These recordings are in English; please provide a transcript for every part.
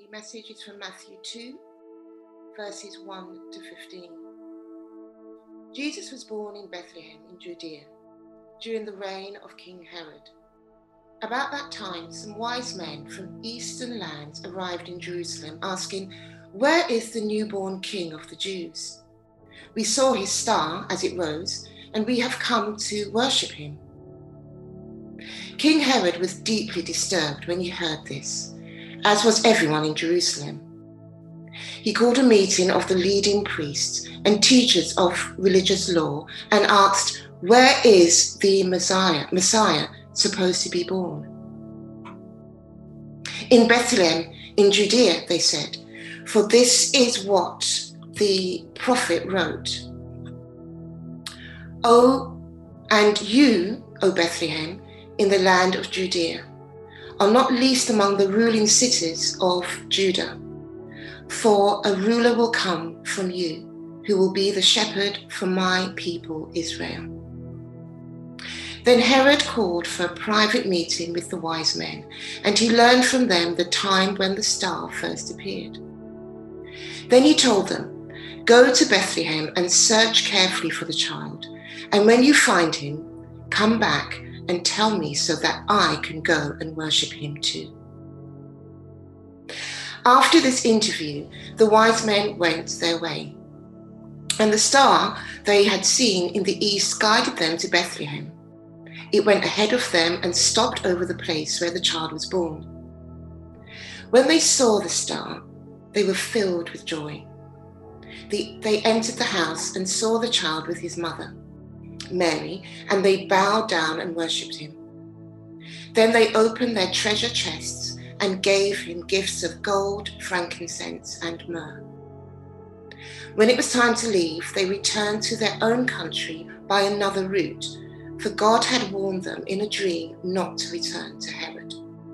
The message is from Matthew 2, verses 1 to 15. Jesus was born in Bethlehem in Judea during the reign of King Herod. About that time, some wise men from eastern lands arrived in Jerusalem, asking, "Where is the newborn King of the Jews? We saw his star as it rose, and we have come to worship him." King Herod was deeply disturbed when he heard this, as was everyone in Jerusalem. He called a meeting of the leading priests and teachers of religious law and asked, "Where is the Messiah supposed to be born?" "In Bethlehem, in Judea," they said, "for this is what the prophet wrote. And you, O Bethlehem, in the land of Judea, are not least among the ruling cities of Judah, for a ruler will come from you, who will be the shepherd for my people Israel." Then Herod called for a private meeting with the wise men, and he learned from them the time when the star first appeared. Then he told them, "Go to Bethlehem and search carefully for the child, and when you find him, come back and tell me so that I can go and worship him too." After this interview, the wise men went their way, and the star they had seen in the east guided them to Bethlehem. It went ahead of them and stopped over the place where the child was born. When they saw the star, they were filled with joy. They entered the house and saw the child with his mother, Mary, and they bowed down and worshipped him. Then they opened their treasure chests and gave him gifts of gold, frankincense, and myrrh. When it was time to leave, they returned to their own country by another route, for God had warned them in a dream not to return to Herod.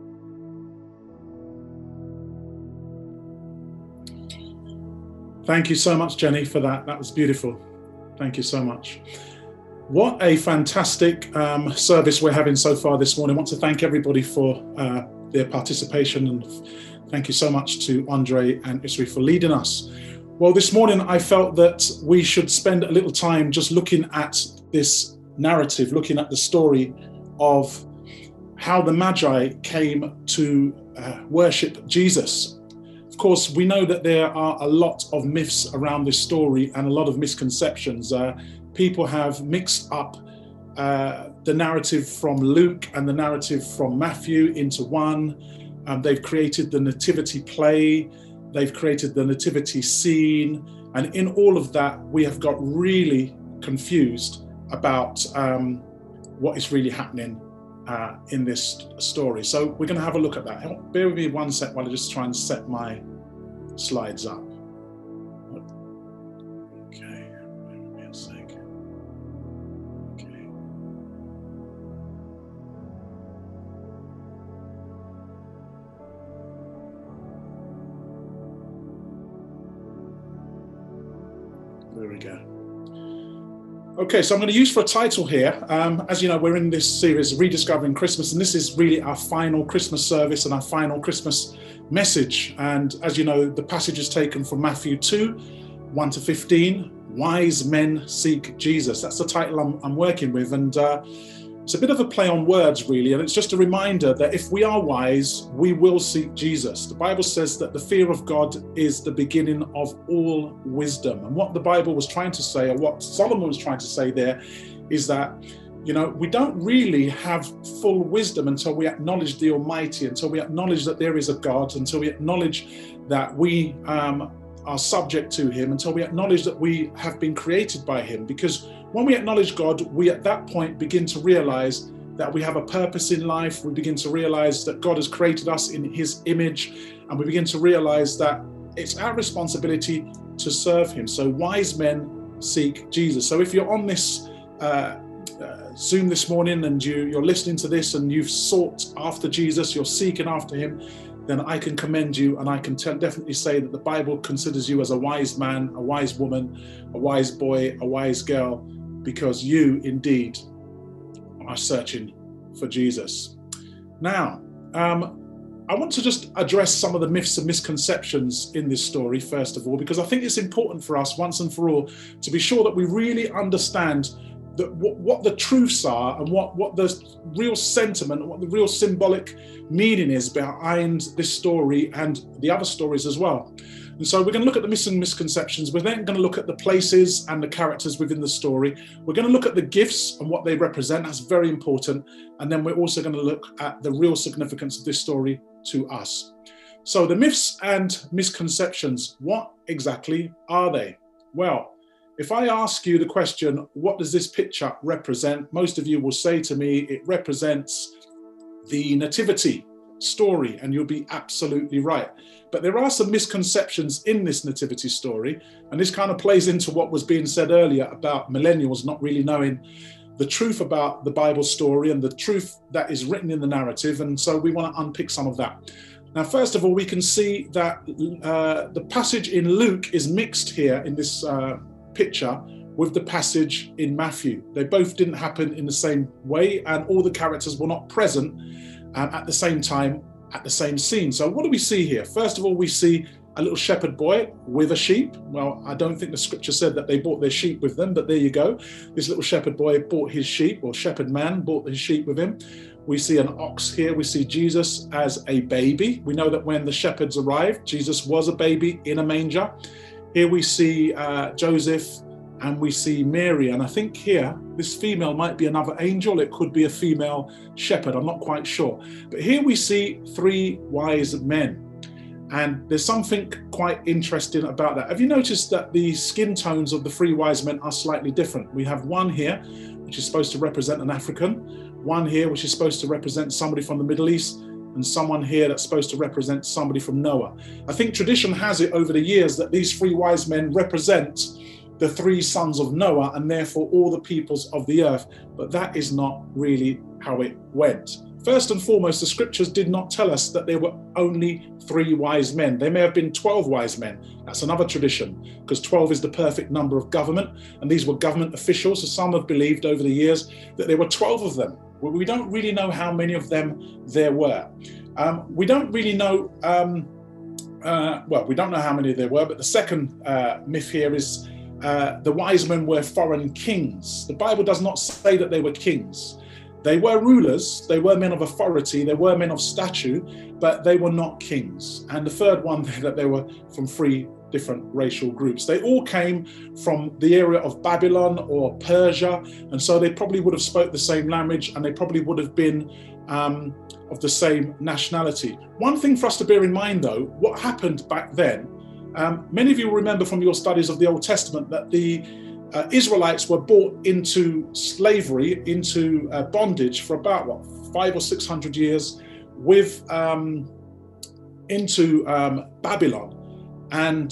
Thank you so much, Jenny, for that. That was beautiful. Thank you so much. What a fantastic service we're having so far this morning. I want to thank everybody for their participation, and thank you so much to Andre and Isri for leading us. Well, this morning I felt that we should spend a little time just looking at this narrative, looking at the story of how the Magi came to worship Jesus. Of course, we know that there are a lot of myths around this story and a lot of misconceptions. People have mixed up the narrative from Luke and the narrative from Matthew into one. They've created the nativity play, they've created the nativity scene, and in all of that, we have got really confused about what is really happening in this story. So we're going to have a look at that. Bear with me one sec while I just try and set my slides up. Okay, bear with me a sec. Okay. There we go. Okay, so I'm going to use for a title here, as you know, we're in this series, Rediscovering Christmas, and this is really our final Christmas service and our final Christmas message. And as you know, the passage is taken from Matthew 2, 1 to 15, Wise Men Seek Jesus. That's the title I'm working with, and it's a bit of a play on words, really, and it's just a reminder that if we are wise, we will seek Jesus. The Bible says that the fear of God is the beginning of all wisdom. And what the Bible was trying to say, or what Solomon was trying to say there, is that, you know, we don't really have full wisdom until we acknowledge the Almighty, until we acknowledge that there is a God, until we acknowledge that we are subject to him, until we acknowledge that we have been created by him. Because when we acknowledge God, we at that point begin to realize that we have a purpose in life. We begin to realize that God has created us in his image, and we begin to realize that it's our responsibility to serve him. So wise men seek Jesus. So if you're on this Zoom this morning and you're listening to this and you've sought after Jesus, you're seeking after him, then I can commend you, and I can definitely say that the Bible considers you as a wise man, a wise woman, a wise boy, a wise girl, because you indeed are searching for Jesus. Now, I want to just address some of the myths and misconceptions in this story, first of all, because I think it's important for us once and for all to be sure that we really understand what the truths are and what the real sentiment and what the real symbolic meaning is behind this story and the other stories as well. And so we're going to look at the myths and misconceptions. We're then going to look at the places and the characters within the story. We're going to look at the gifts and what they represent. That's very important. And then we're also going to look at the real significance of this story to us. So the myths and misconceptions, what exactly are they? Well, if I ask you the question, what does this picture represent? Most of you will say to me, it represents the nativity story, and you'll be absolutely right. But there are some misconceptions in this nativity story, and this kind of plays into what was being said earlier about millennials not really knowing the truth about the Bible story and the truth that is written in the narrative. And so we want to unpick some of that. Now, first of all, we can see that the passage in Luke is mixed here in this picture with the passage in Matthew. They both didn't happen in the same way, and all the characters were not present at the same time at the same scene. So what do we see here? First of all, we see a little shepherd boy with a sheep. Well, I don't think the scripture said that they brought their sheep with them, but there you go. This little shepherd boy brought his sheep, or shepherd man brought his sheep with him. We see an ox here. We see Jesus as a baby. We know that when the shepherds arrived, Jesus was a baby in a manger. Here we see Joseph, and we see Mary. And I think here, this female might be another angel. It could be a female shepherd. I'm not quite sure. But here we see three wise men. And there's something quite interesting about that. Have you noticed that the skin tones of the three wise men are slightly different? We have one here, which is supposed to represent an African, one here, which is supposed to represent somebody from the Middle East, and someone here that's supposed to represent somebody from Noah. I think tradition has it over the years that these three wise men represent the three sons of Noah and therefore all the peoples of the earth. But that is not really how it went. First and foremost, the scriptures did not tell us that there were only three wise men. There may have been 12 wise men. That's another tradition, because 12 is the perfect number of government, and these were government officials. So some have believed over the years that there were 12 of them. Well, we don't really know how many of them there were. We don't really know, we don't know how many there were, but the second myth here is the wise men were foreign kings. The Bible does not say that they were kings. They were rulers, they were men of authority, they were men of stature, but they were not kings. And the third one, that they were from three different racial groups. They all came from the area of Babylon or Persia, and so they probably would have spoke the same language, and they probably would have been of the same nationality. One thing for us to bear in mind though, what happened back then, many of you will remember from your studies of the Old Testament that the Israelites were brought into slavery, into bondage for about 500 or 600 years into Babylon, and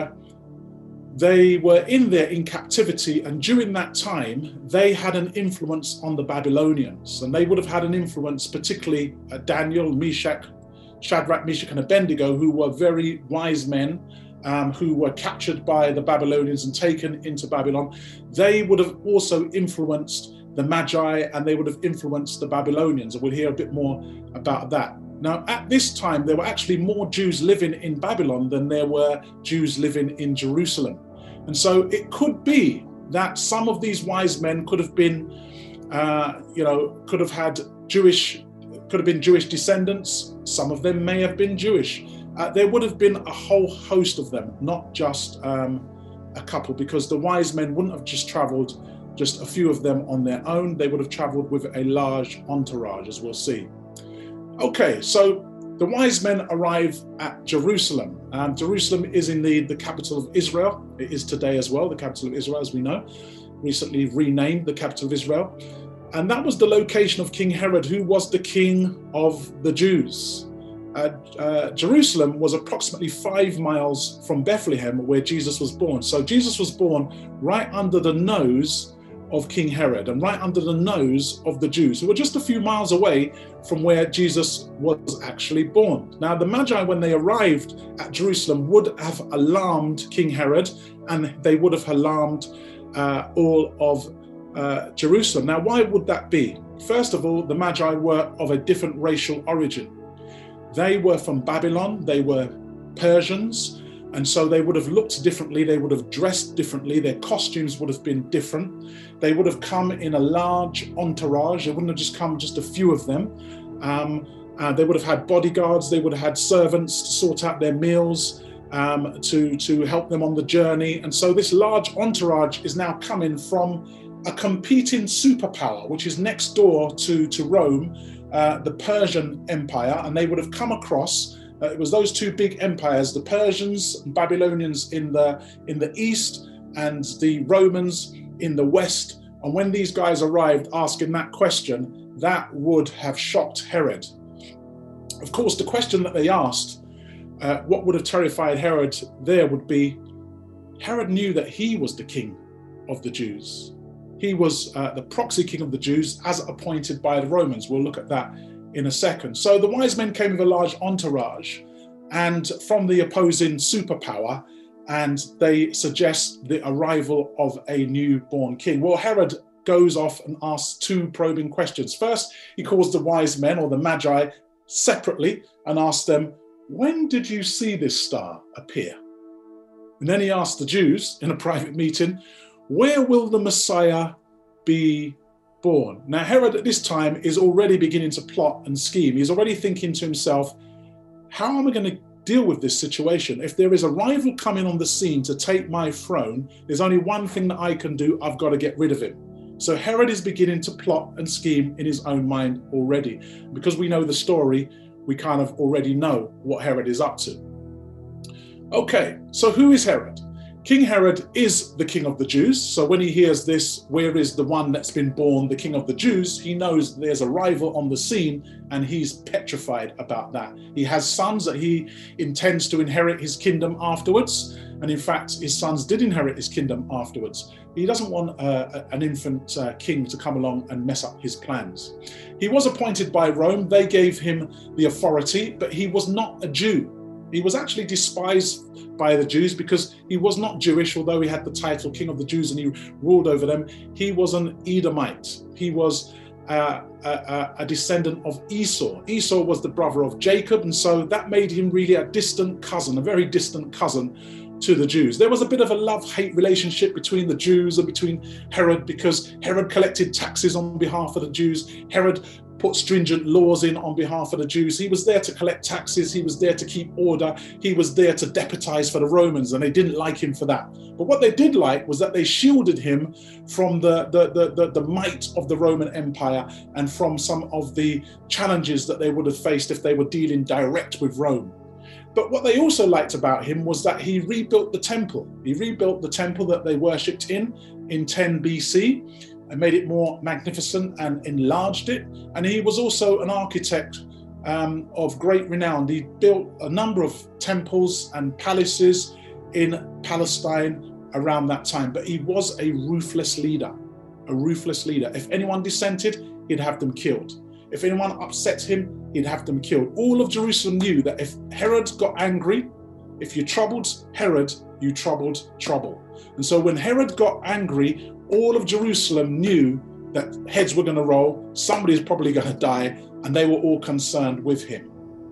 they were in there in captivity. And during that time, they had an influence on the Babylonians, and they would have had an influence, particularly Daniel, Shadrach, Meshach, and Abednego, who were very wise men. Who were captured by the Babylonians and taken into Babylon. They would have also influenced the Magi, and they would have influenced the Babylonians. And we'll hear a bit more about that. Now, at this time, there were actually more Jews living in Babylon than there were Jews living in Jerusalem. And so it could be that some of these wise men could have been, could have been Jewish descendants. Some of them may have been Jewish. There would have been a whole host of them, not just a couple, because the wise men wouldn't have just traveled, just a few of them on their own. They would have traveled with a large entourage, as we'll see. Okay, so the wise men arrive at Jerusalem. Jerusalem is indeed the capital of Israel. It is today as well, the capital of Israel, as we know, recently renamed the capital of Israel. And that was the location of King Herod, who was the king of the Jews. Jerusalem was approximately 5 miles from Bethlehem, where Jesus was born. So Jesus was born right under the nose of King Herod and right under the nose of the Jews, who were just a few miles away from where Jesus was actually born. Now, the Magi, when they arrived at Jerusalem, would have alarmed King Herod, and they would have alarmed all of Jerusalem. Now, why would that be? First of all, the Magi were of a different racial origin. They were from Babylon, they were Persians, and so they would have looked differently, they would have dressed differently, their costumes would have been different. They would have come in a large entourage, they wouldn't have just come just a few of them. They would have had bodyguards, they would have had servants to sort out their meals, to help them on the journey. And so this large entourage is now coming from a competing superpower, which is next door to Rome, the Persian Empire. And they would have come across, it was those two big empires, the Persians and Babylonians in the east and the Romans in the west. And when these guys arrived asking that question, that would have shocked Herod. Of course, the question that they asked, what would have terrified Herod there would be, Herod knew that he was the king of the Jews. He was the proxy king of the Jews as appointed by the Romans. We'll look at that in a second. So the wise men came with a large entourage and from the opposing superpower, and they suggest the arrival of a newborn king. Well, Herod goes off and asks two probing questions. First, he calls the wise men, or the Magi, separately and asks them, when did you see this star appear? And then he asked the Jews in a private meeting, where will the Messiah be born? Now, Herod at this time is already beginning to plot and scheme. He's already thinking to himself, how am I going to deal with this situation? If there is a rival coming on the scene to take my throne, there's only one thing that I can do. I've got to get rid of him. So Herod is beginning to plot and scheme in his own mind already. Because we know the story, we kind of already know what Herod is up to. Okay, so who is Herod? King Herod is the king of the Jews. So when he hears this, where is the one that's been born, the king of the Jews, he knows there's a rival on the scene and he's petrified about that. He has sons that he intends to inherit his kingdom afterwards. And in fact, his sons did inherit his kingdom afterwards. He doesn't want an infant king to come along and mess up his plans. He was appointed by Rome. They gave him the authority, but he was not a Jew. He was actually despised by the Jews because he was not Jewish, although he had the title King of the Jews and he ruled over them. He was an Edomite. He was a descendant of Esau. Esau was the brother of Jacob, and so that made him really a distant cousin, a very distant cousin to the Jews. There was a bit of a love-hate relationship between the Jews and between Herod, because Herod collected taxes on behalf of the Jews. Herod put stringent laws in on behalf of the Jews. He was there to collect taxes. He was there to keep order. He was there to deputize for the Romans, and they didn't like him for that. But what they did like was that they shielded him from the might of the Roman Empire and from some of the challenges that they would have faced if they were dealing direct with Rome. But what they also liked about him was that he rebuilt the temple. He rebuilt the temple that they worshipped in 10 BC and made it more magnificent and enlarged it. And he was also an architect of great renown. He built a number of temples and palaces in Palestine around that time. But he was a ruthless leader, a ruthless leader. If anyone dissented, he'd have them killed. If anyone upset him, he'd have them killed. All of Jerusalem knew that if Herod got angry, if you troubled Herod, you troubled trouble. And so when Herod got angry, all of Jerusalem knew that heads were going to roll, somebody's probably going to die, and they were all concerned with him.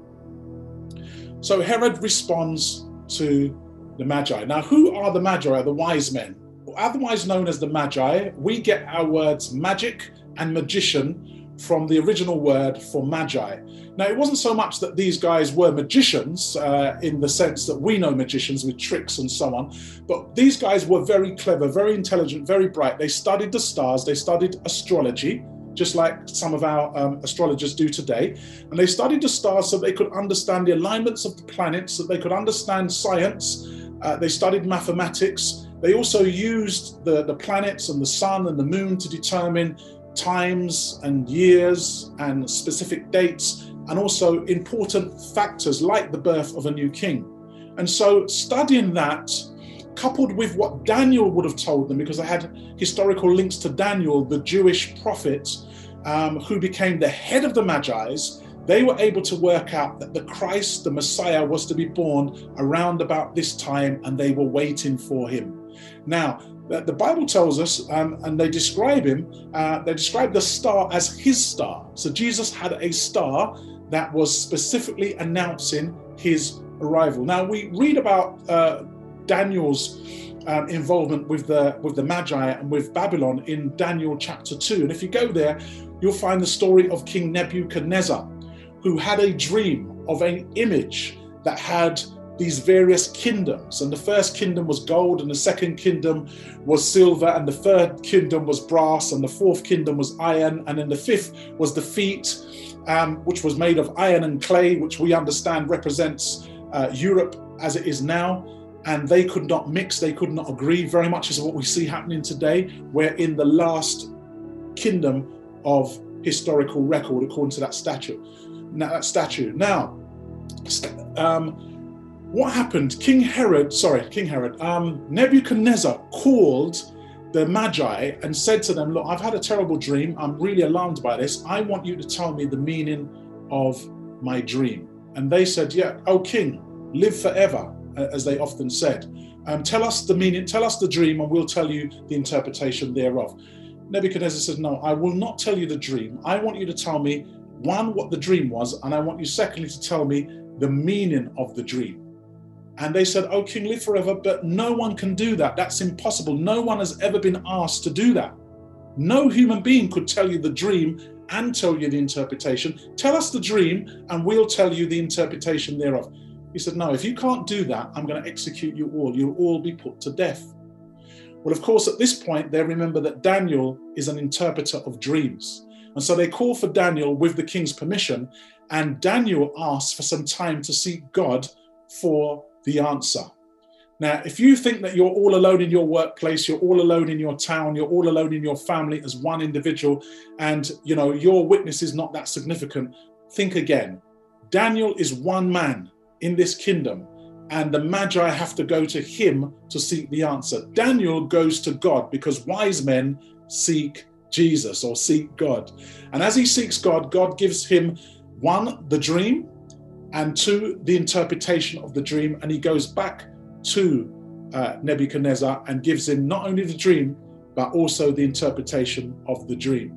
So Herod responds to the Magi. Now, who are the Magi, the wise men? Otherwise known as the Magi, we get our words magic and magician from the original word for magi. Now, it wasn't so much that these guys were magicians in the sense that we know magicians with tricks and so on, but these guys were very clever, very intelligent, very bright. They studied the stars, they studied astrology, just like some of our astrologers do today. And they studied the stars so they could understand the alignments of the planets, so they could understand science. They studied mathematics. They also used the planets and the sun and the moon to determine times and years and specific dates, and also important factors like the birth of a new king. And so studying that, coupled with what Daniel would have told them, because they had historical links to Daniel, the Jewish prophet, who became the head of the Magi's, they were able to work out that the Christ, the Messiah, was to be born around about this time, and they were waiting for him. Now, the Bible tells us, and they describe him, they describe the star as his star. So Jesus had a star that was specifically announcing his arrival. Now we read about Daniel's involvement with the Magi and with Babylon in Daniel chapter 2. And if you go there, you'll find the story of King Nebuchadnezzar, who had a dream of an image that had these various kingdoms. And the first kingdom was gold, and the second kingdom was silver, and the third kingdom was brass, and the fourth kingdom was iron, and then the fifth was the feet, which was made of iron and clay, which we understand represents Europe as it is now. And they could not mix, they could not agree, very much as what we see happening today. We're in the last kingdom of historical record, according to that statue. Now, what happened? King Herod, Nebuchadnezzar called the Magi and said to them, look, I've had a terrible dream. I'm really alarmed by this. I want you to tell me the meaning of my dream. And they said, yeah, O king, live forever, as they often said. Tell us the meaning, tell us the dream, and we'll tell you the interpretation thereof. Nebuchadnezzar said, no, I will not tell you the dream. I want you to tell me, one, what the dream was, and I want you, secondly, to tell me the meaning of the dream. And they said, oh, king, live forever, but no one can do that. That's impossible. No one has ever been asked to do that. No human being could tell you the dream and tell you the interpretation. Tell us the dream, and we'll tell you the interpretation thereof. He said, no, if you can't do that, I'm going to execute you all. You'll all be put to death. Well, of course, at this point, they remember that Daniel is an interpreter of dreams. And so they call for Daniel with the king's permission, and Daniel asks for some time to seek God for the answer. Now, if you think that you're all alone in your workplace, you're all alone in your town, you're all alone in your family as one individual, and your witness is not that significant, think again. Daniel is one man in this kingdom, and the Magi have to go to him to seek the answer. Daniel goes to God because wise men seek Jesus or seek God. And as he seeks God, God gives him, one, the dream, and two, the interpretation of the dream. And he goes back to Nebuchadnezzar and gives him not only the dream, but also the interpretation of the dream.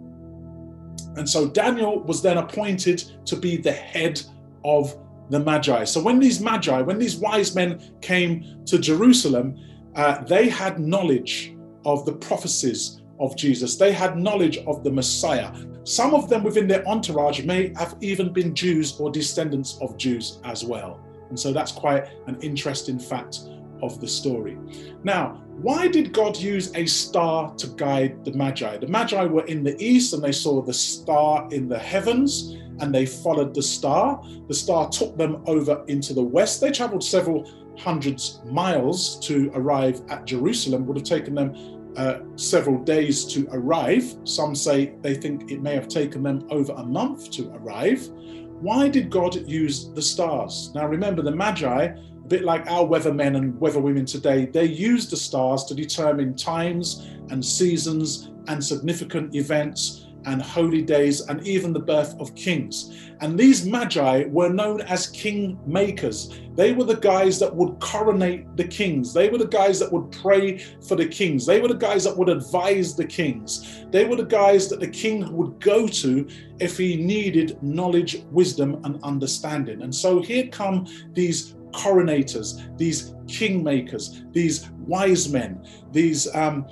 And so Daniel was then appointed to be the head of the Magi. So when these wise men came to Jerusalem, they had knowledge of the prophecies of Jesus. They had knowledge of the Messiah. Some of them within their entourage may have even been Jews or descendants of Jews as well. And so that's quite an interesting fact of the story. Now, why did God use a star to guide the Magi? The Magi were in the east and they saw the star in the heavens and they followed the star. The star took them over into the west. They traveled several hundreds miles to arrive at Jerusalem. Would have taken them several days to arrive. Some say they think it may have taken them over a month to arrive. Why did God use the stars? Now remember, the Magi, a bit like our weathermen and weatherwomen today, they use the stars to determine times and seasons and significant events and holy days and even the birth of kings. And these Magi were known as king makers. They were the guys that would coronate the kings. They were the guys that would pray for the kings. They were the guys that would advise the kings. They were the guys that the king would go to if he needed knowledge, wisdom, and understanding. And so here come these coronators, these king makers, these wise men, these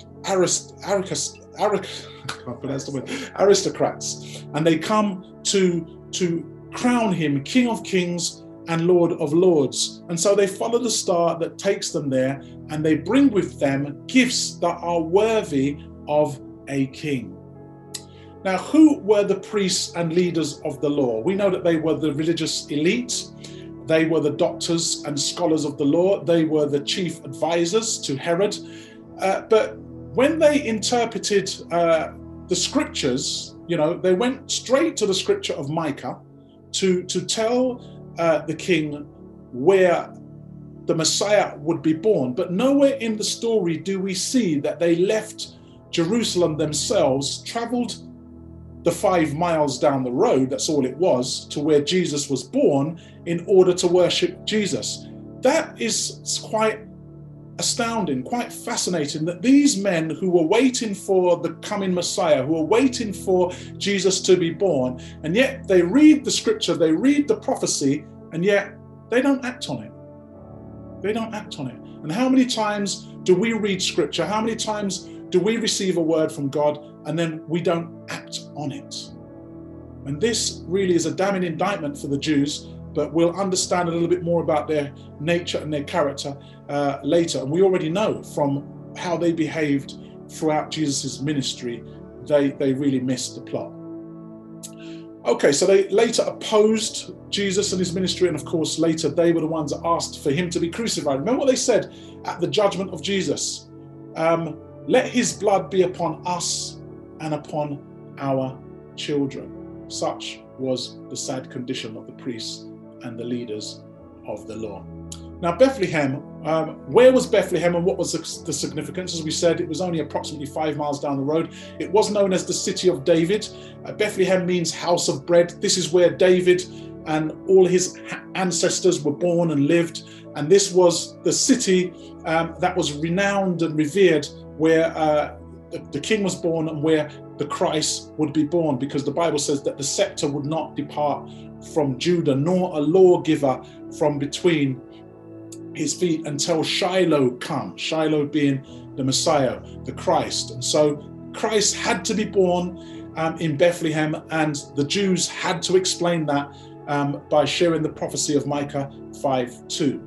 aristocrats, and they come to crown him King of Kings and Lord of Lords. And so they follow the star that takes them there, and they bring with them gifts that are worthy of a king. Now, who were the priests and leaders of the law? We know that they were the religious elite. They were the doctors and scholars of the law. They were the chief advisors to Herod. But when they interpreted the scriptures, they went straight to the scripture of Micah to tell the king where the Messiah would be born. But nowhere in the story do we see that they left Jerusalem themselves, traveled the 5 miles down the road, that's all it was, to where Jesus was born in order to worship Jesus. That is quite astounding, quite fascinating that these men who were waiting for the coming Messiah, who were waiting for Jesus to be born, and yet they read the scripture, they read the prophecy, and yet they don't act on it. They don't act on it. And how many times do we read scripture? How many times do we receive a word from God and then we don't act on it? And this really is a damning indictment for the Jews, but we'll understand a little bit more about their nature and their character later. And we already know from how they behaved throughout Jesus' ministry, they really missed the plot. Okay, so they later opposed Jesus and his ministry, and of course later they were the ones that asked for him to be crucified. Remember what they said at the judgment of Jesus? Let his blood be upon us and upon our children. Such was the sad condition of the priests and the leaders of the law. Now Bethlehem, where was Bethlehem and what was the significance? As we said, it was only approximately 5 miles down the road. It was known as the city of David. Bethlehem means house of bread. This is where David and all his ancestors were born and lived. And this was the city that was renowned and revered, where the king was born and where the Christ would be born, because the Bible says that the scepter would not depart from Judah, nor a lawgiver from between his feet until Shiloh come, Shiloh being the Messiah, the Christ. And so Christ had to be born in Bethlehem, and the Jews had to explain that by sharing the prophecy of Micah 5:2.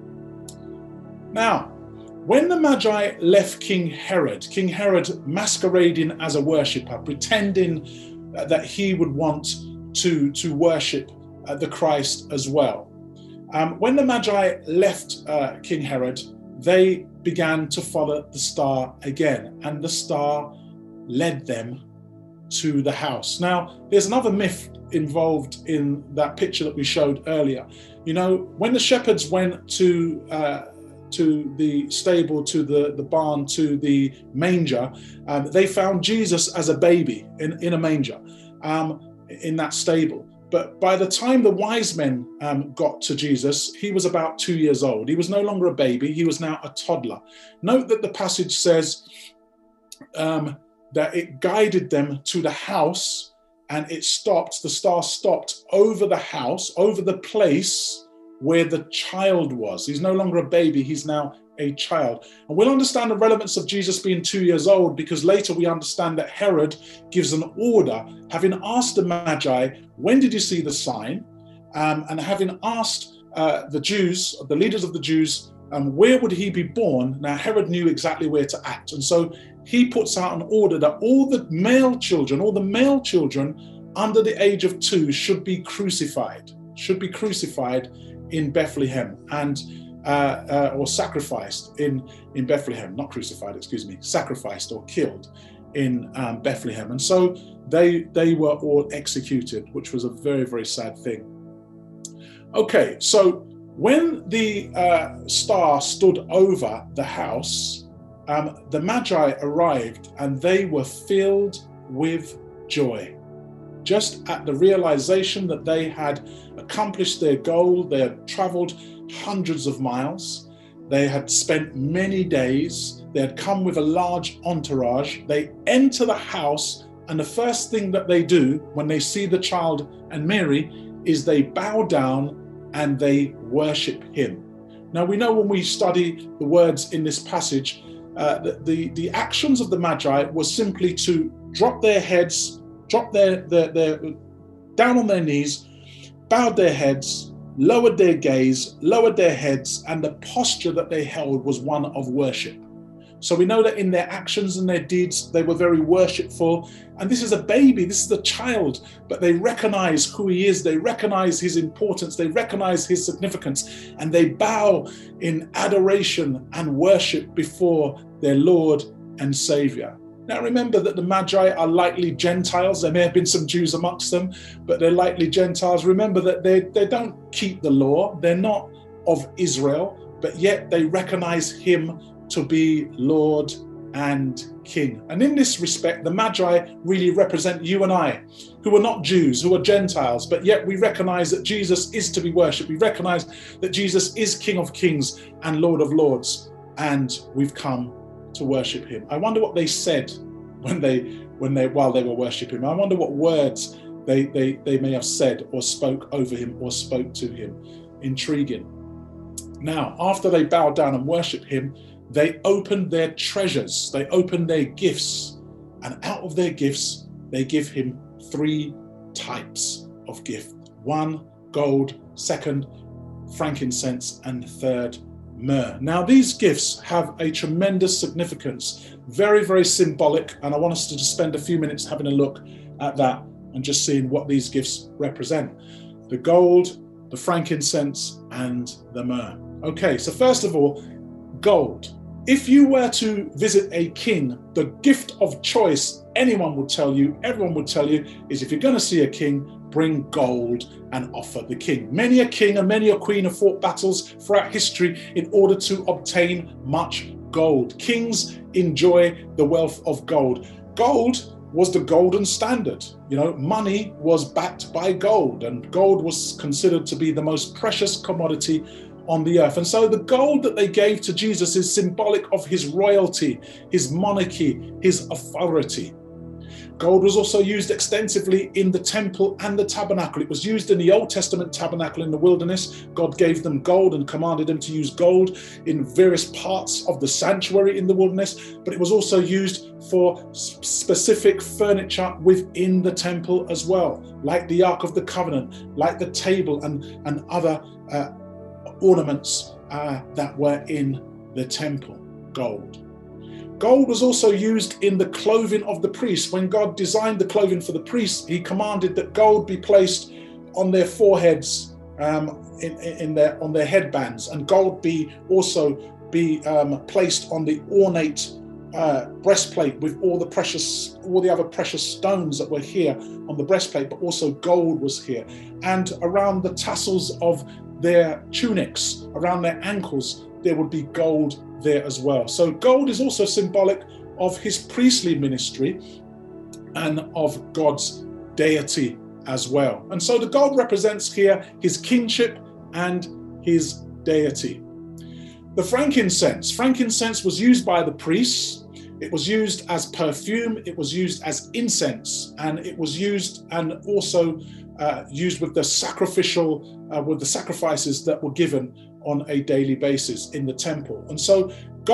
Now, when the Magi left King Herod masquerading as a worshipper, pretending that he would want to worship the Christ as well. When the Magi left King Herod, they began to follow the star again, and the star led them to the house. Now, there's another myth involved in that picture that we showed earlier. You know, when the shepherds went to the stable, to the barn, to the manger, they found Jesus as a baby in a manger in that stable. But by the time the wise men got to Jesus, he was about 2 years old. He was no longer a baby, he was now a toddler. Note that the passage says that it guided them to the house, and the star stopped over the house, over the place where the child was. He's no longer a baby, he's now a child. And we'll understand the relevance of Jesus being 2 years old, because later we understand that Herod gives an order, having asked the Magi, when did you see the sign? And having asked the Jews, the leaders of the Jews, where would he be born? Now Herod knew exactly where to act. And so he puts out an order that all the male children under the age of 2 should be crucified in Bethlehem, and or sacrificed in Bethlehem, not crucified, excuse me, sacrificed or killed in Bethlehem. And so they were all executed, which was a very, very sad thing. Okay, so when the star stood over the house, the Magi arrived and they were filled with joy. Just at the realization that they had accomplished their goal, they had traveled hundreds of miles, they had spent many days, they had come with a large entourage. They enter the house, and the first thing that they do when they see the child and Mary is they bow down and they worship him. Now we know when we study the words in this passage, the actions of the Magi was simply to drop their heads, drop their down on their knees, bowed their heads, lowered their gaze, lowered their heads, and the posture that they held was one of worship. So we know that in their actions and their deeds, they were very worshipful. And this is a baby, this is a child, but they recognize who he is, they recognize his importance, they recognize his significance, and they bow in adoration and worship before their Lord and Savior. Now remember that the Magi are likely Gentiles. There may have been some Jews amongst them, but they're likely Gentiles. Remember that they don't keep the law. They're not of Israel, but yet they recognize him to be Lord and King. And in this respect, the Magi really represent you and I, who are not Jews, who are Gentiles, but yet we recognize that Jesus is to be worshipped. We recognize that Jesus is King of Kings and Lord of Lords. and we've come to worship him. I wonder what they said while they were worshiping him. I wonder what words they may have said or spoke over him or spoke to him. Intriguing. Now, after they bowed down and worshiped him, they opened their treasures, they opened their gifts, and out of their gifts, they give him 3 types of gift. 1, gold; 2, frankincense; and 3, myrrh. Now, these gifts have a tremendous significance, very, very symbolic, and I want us to just spend a few minutes having a look at that and just seeing what these gifts represent. The gold, the frankincense, and the myrrh. Okay, so first of all, gold. If you were to visit a king, the gift of choice everyone would tell you is, if you're going to see a king, bring gold and offer the king. Many a king and many a queen have fought battles throughout history in order to obtain much gold. Kings enjoy the wealth of gold. Gold was the golden standard. Money was backed by gold, and gold was considered to be the most precious commodity on the earth. And so the gold that they gave to Jesus is symbolic of his royalty, his monarchy, his authority. Gold was also used extensively in the temple and the tabernacle. It was used in the Old Testament tabernacle in the wilderness. God gave them gold and commanded them to use gold in various parts of the sanctuary in the wilderness, but it was also used for specific furniture within the temple as well, like the Ark of the Covenant, like the table and other ornaments that were in the temple. Gold. Gold was also used in the clothing of the priests. When God designed the clothing for the priests, he commanded that gold be placed on their foreheads, on their headbands, and gold be placed on the ornate breastplate with all the other precious stones that were here on the breastplate, but also gold was here. And around the tassels of their tunics, around their ankles, there would be gold there as well. So gold is also symbolic of his priestly ministry and of God's deity as well. And so the gold represents here his kingship and his deity. The frankincense. Frankincense was used by the priests. It was used as perfume, it was used as incense, and it was used and also used with the sacrifices that were given on a daily basis in the temple. And so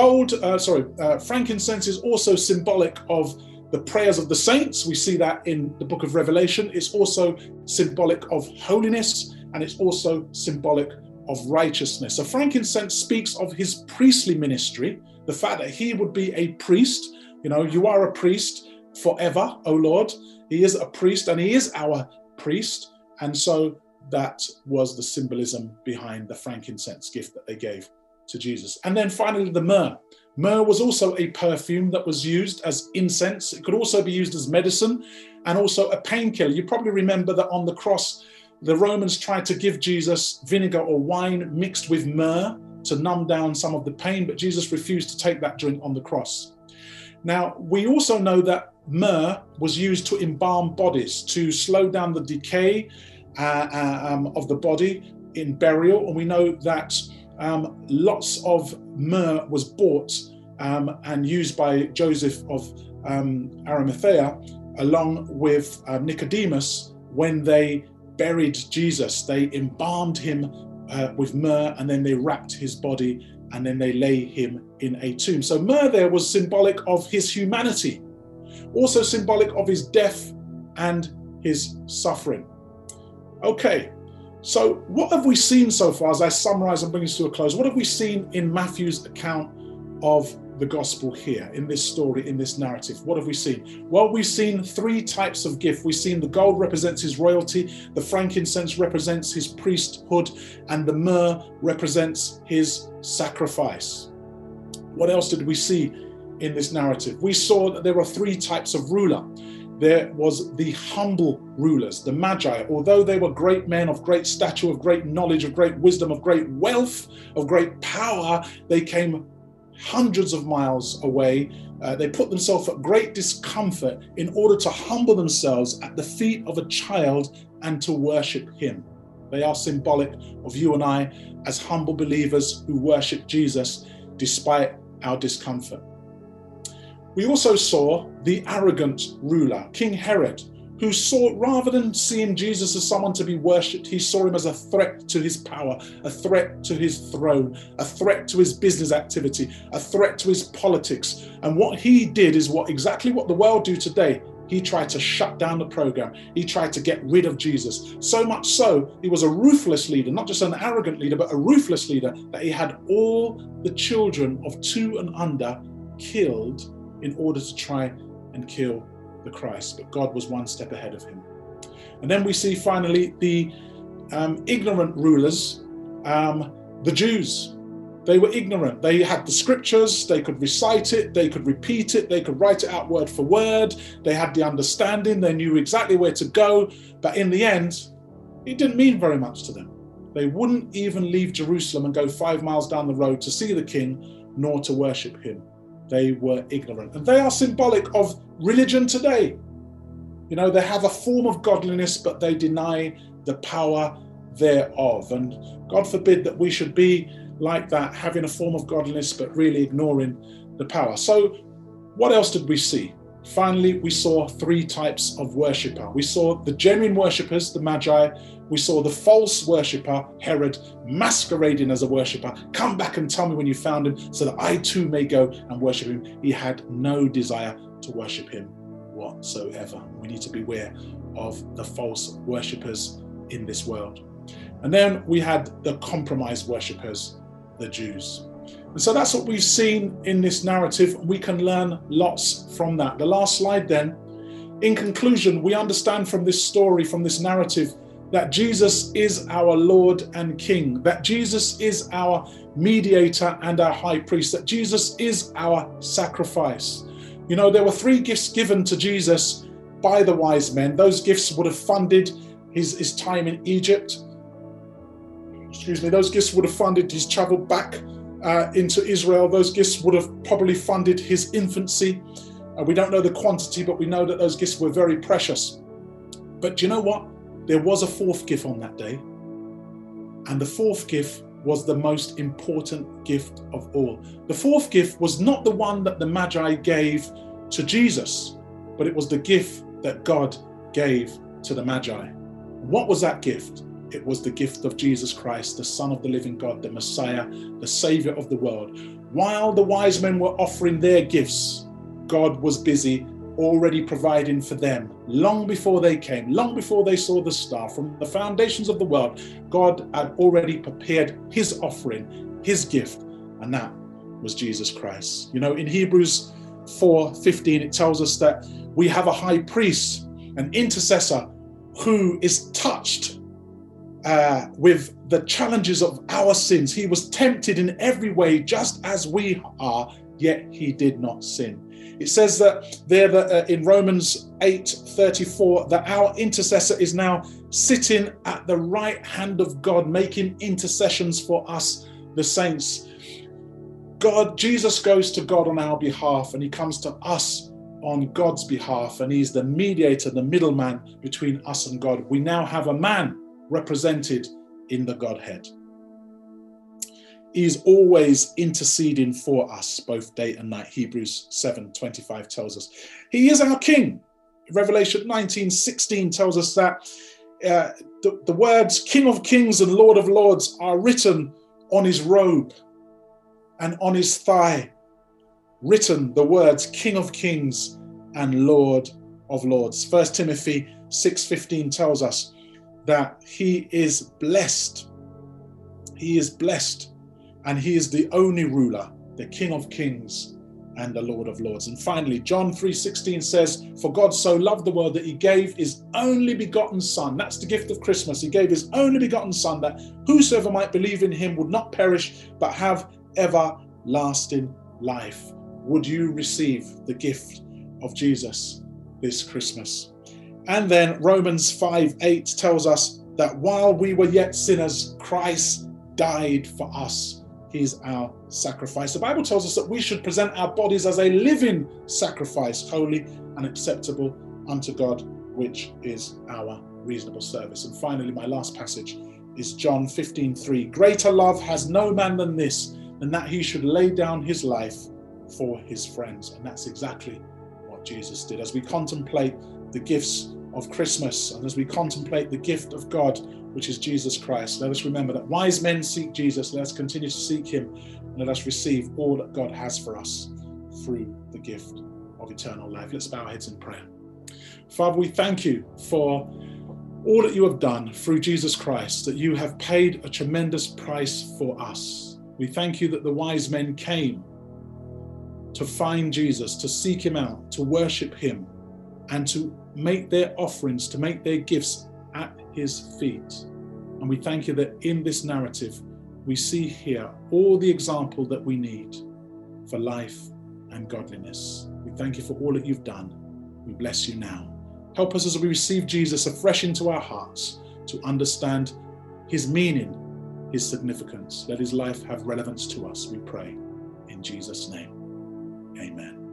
frankincense is also symbolic of the prayers of the saints. We see that in the book of Revelation. It's also symbolic of holiness, and it's also symbolic of righteousness. So frankincense speaks of his priestly ministry, the fact that he would be a priest. You are a priest forever, O Lord. He is a priest, and he is our priest. And so that was the symbolism behind the frankincense gift that they gave to Jesus. And then finally, the myrrh. Myrrh was also a perfume that was used as incense. It could also be used as medicine and also a painkiller. You probably remember that on the cross, the Romans tried to give Jesus vinegar or wine mixed with myrrh to numb down some of the pain, but Jesus refused to take that drink on the cross. Now, we also know that myrrh was used to embalm bodies, to slow down the decay of the body in burial. And we know that lots of myrrh was bought and used by Joseph of Arimathea along with Nicodemus when they buried Jesus. They embalmed him with myrrh, and then they wrapped his body, and then they lay him in a tomb. So myrrh there was symbolic of his humanity, also symbolic of his death and his suffering. Okay, so what have we seen so far as I summarize and bring this to a close? What have we seen in Matthew's account of the gospel here, in this story, in this narrative? What have we seen? Well, we've seen 3 types of gift. We've seen the gold represents his royalty, the frankincense represents his priesthood, and the myrrh represents his sacrifice. What else did we see in this narrative? We saw that there are 3 types of ruler. There was the humble rulers, the Magi. Although they were great men of great stature, of great knowledge, of great wisdom, of great wealth, of great power, they came hundreds of miles away. They put themselves at great discomfort in order to humble themselves at the feet of a child and to worship him. They are symbolic of you and I as humble believers who worship Jesus. despite our discomfort. We also saw the arrogant ruler, King Herod, who saw, rather than seeing Jesus as someone to be worshipped, he saw him as a threat to his power, a threat to his throne, a threat to his business activity, a threat to his politics. And what he did is exactly what the world do today. He tried to shut down the program. He tried to get rid of Jesus. So much so, he was a ruthless leader, not just an arrogant leader, but a ruthless leader, that he had all the children of 2 and under killed in order to try and kill the Christ. But God was one step ahead of him. And then we see finally the ignorant rulers, the Jews. They were ignorant. They had the scriptures, they could recite it, they could repeat it, they could write it out word for word, they had the understanding, they knew exactly where to go, but in the end, it didn't mean very much to them. They wouldn't even leave Jerusalem and go 5 miles down the road to see the king, nor to worship him. They were ignorant. And they are symbolic of religion today. You know, they have a form of godliness, but they deny the power thereof. And God forbid that we should be like that, having a form of godliness, but really ignoring the power. So what else did we see? Finally, we saw 3 types of worshipper. We saw the genuine worshippers, the Magi. We saw the false worshipper, Herod, masquerading as a worshipper. Come back and tell me when you found him so that I too may go and worship him. He had no desire to worship him whatsoever. We need to beware of the false worshippers in this world. And then we had the compromised worshippers, the Jews. And so that's what we've seen in this narrative. We can learn lots from that. The last slide then. In conclusion, we understand from this story, from this narrative, that Jesus is our Lord and King, that Jesus is our mediator and our high priest, that Jesus is our sacrifice. You know, there were 3 gifts given to Jesus by the wise men. Those gifts would have funded his time in Egypt. Those gifts would have funded his travel back into Israel. Those gifts would have probably funded his infancy. We don't know the quantity, but we know that those gifts were very precious. But do you know what? There was a 4th gift on that day. And the 4th gift was the most important gift of all. The 4th gift was not the one that the Magi gave to Jesus, but it was the gift that God gave to the Magi. What was that gift? It was the gift of Jesus Christ, the Son of the living God, the Messiah, the Savior of the world. While the wise men were offering their gifts, God was busy already providing for them. Long before they came, long before they saw the star, from the foundations of the world, God had already prepared his offering, his gift, and that was Jesus Christ. You know, in Hebrews 4:15, it tells us that we have a high priest, an intercessor, who is touched with the challenges of our sins. He was tempted in every way, just as we are, yet he did not sin. It says that there in Romans 8:34, that our intercessor is now sitting at the right hand of God, making intercessions for us, the saints. Jesus goes to God on our behalf, and he comes to us on God's behalf, and he's the mediator, the middleman between us and God. We now have a man represented in the Godhead. He is always interceding for us, both day and night. Hebrews 7:25 tells us. He is our King. Revelation 19:16 tells us that the words King of Kings and Lord of Lords are written on his robe and on his thigh. Written the words King of Kings and Lord of Lords. 1 Timothy 6:15 tells us that he is blessed. He is blessed, and he is the only ruler, the King of Kings and the Lord of Lords. And finally, John 3:16 says, for God so loved the world that he gave his only begotten Son. That's the gift of Christmas. He gave his only begotten Son, that whosoever might believe in him would not perish, but have everlasting life. Would you receive the gift of Jesus this Christmas? And then Romans 5:8 tells us that while we were yet sinners, Christ died for us. He's our sacrifice. The Bible tells us that we should present our bodies as a living sacrifice, holy and acceptable unto God, which is our reasonable service. And finally, my last passage is John 15:3. Greater love has no man than this, and that he should lay down his life for his friends. And that's exactly what Jesus did. As we contemplate the gifts of Christmas, and as we contemplate the gift of God, which is Jesus Christ, let us remember that wise men seek Jesus. Let us continue to seek him, and let us receive all that God has for us through the gift of eternal life. Let's bow our heads in prayer. Father, we thank you for all that you have done through Jesus Christ, that you have paid a tremendous price for us. We thank you that the wise men came to find Jesus, to seek him out, to worship him, and to make their offerings, to make their gifts at his feet. And we thank you that in this narrative, we see here all the example that we need for life and godliness. We thank you for all that you've done. We bless you now. Help us as we receive Jesus afresh into our hearts to understand his meaning, his significance. Let his life have relevance to us, we pray. In Jesus' name, amen.